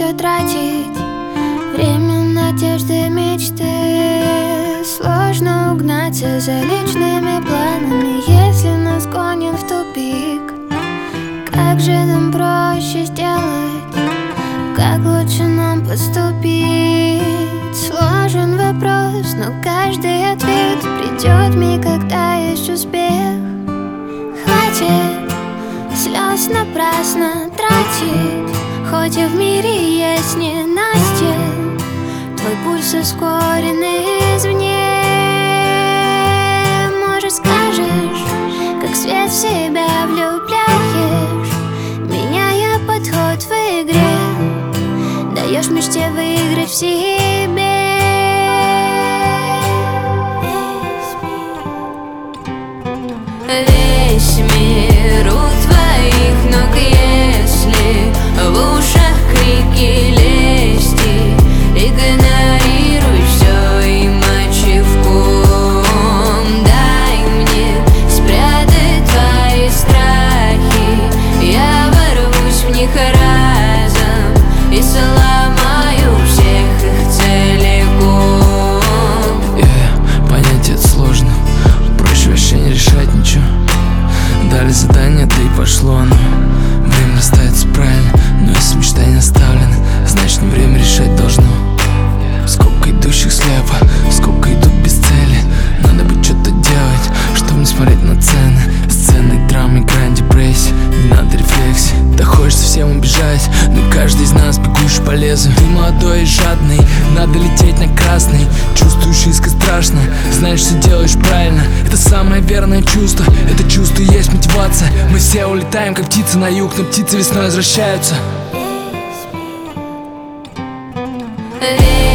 все тратить. Время, надежды, мечты. Сложно угнаться за личными планами, если нас гонят в тупик. Как же нам проще сделать? Как лучше нам поступить? Сложен вопрос, но каждый ответ придет миг, когда есть успех. Хватит слез напрасно тратить, хоть и в мире есть ненастье. Твой пульс ускорен извне. Может, скажешь, как свет в себя влюбляешь, меняя подход в игре, даешь мечте выиграть в себе. Весь мир у твоих ног, если в ушах крики лести, игнорируй все и мочи в ком. Дай мне спрятать твои страхи, я ворвусь в них разом и сломаю всех их целиком. Понять это сложно, проще вообще не решать ничего. Дали задание, да и пошло оно. Время расставится правильно, но если мечта не оставлена, значит не время решать должно. Сколько идущих слепо, сколько идут без цели. Надо бы что-то делать, чтобы не смотреть на цены. Сцены, драмы, грань, депрессия. Не надо рефлексии, да хочется всем убежать, но каждый из нас бегущий по лезвию. Ты молодой и жадный, надо лететь на красный. Чувствуешь искры страшно, знаешь, все делаешь правильно. Это самое верное чувство, это чувство и есть мотивация. Мы все улетаем, как птицы на юг, но птицы весной возвращаются.